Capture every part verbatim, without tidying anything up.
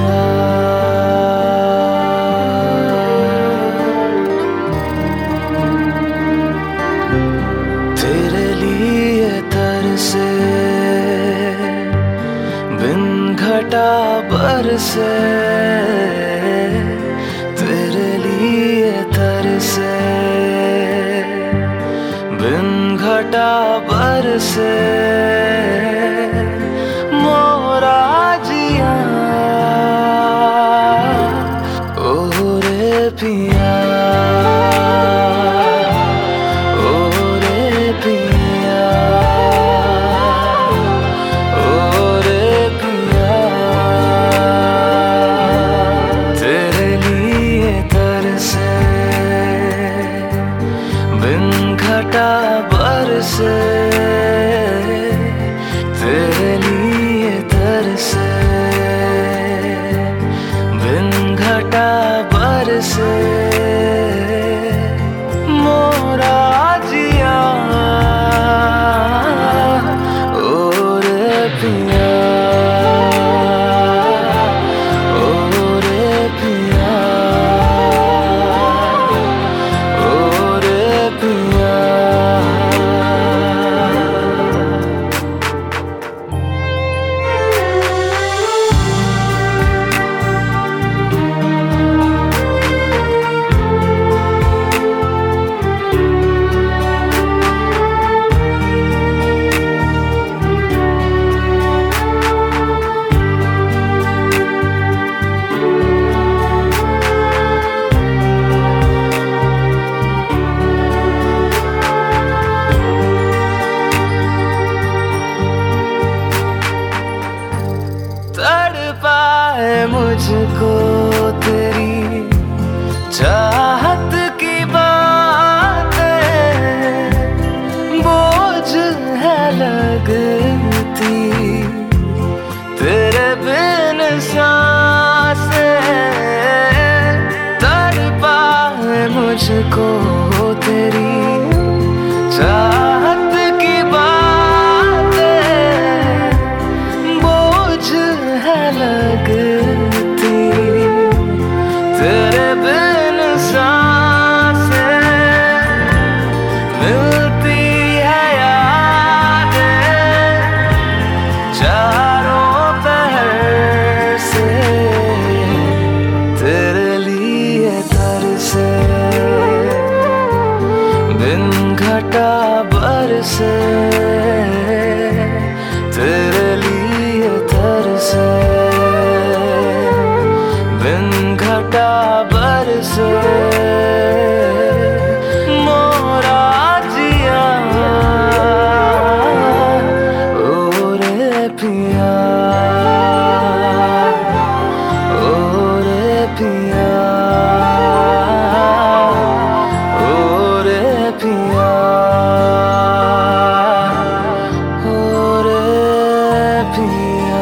पिया। तेरे लिए तरसे बिन घटा बरसे, तेरे लिए तरसे बिन घटा बरसे मोरा जिया। ओ रे पिया, ओ रे पिया, ओ रे पिया। तेरे लिए तरसे बिन घटा बरसे, तेरे लिए तरसे बिन घटा बरसे मोरा जिया। ओ रे पिया, ओ रे पिया, ओ रे पिया। तड़पाए मुझको तेरी चाहत की बातें, बोझ है लगती तेरे बिन सांसें। तड़पाए मुझको तेरी चाहत की बातें, बोझ है लगती तेरे बिन सांसें। मिलती है यादें चारों पहर से, तेरे लिए तरसे बिन घटा बरसे, तेरे लिए तरसे बिन घटा बरसे मोरा जिया। ओ रे पिया, ओ रे पिया, ओ रे पिया, ओ रे पिया।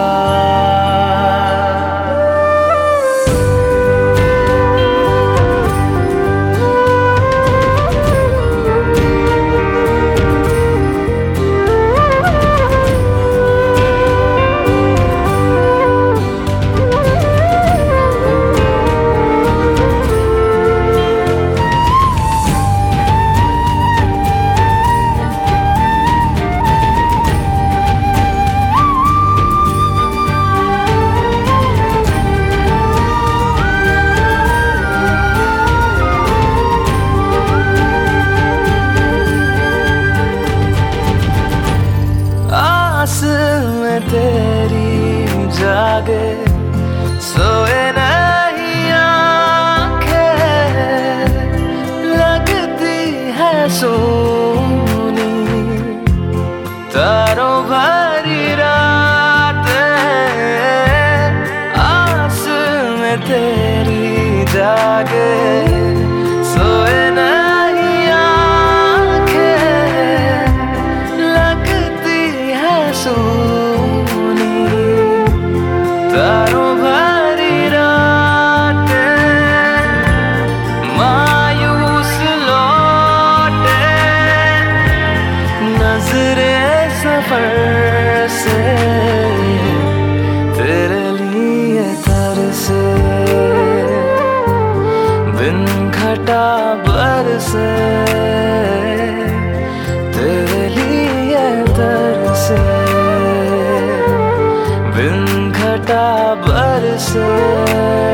आस में तेरी जागे सोए नहीं आंखें, लगती है सोनी तारों भरी रातें। आस में तेरी जागे सोए नहीं आंखें, लगती है सोनी तारों भरी रातें। मायूस लौटे नजरे सफर से, तेरे लिए था से तेरे लिए तरसे, बिन घटा बरसे।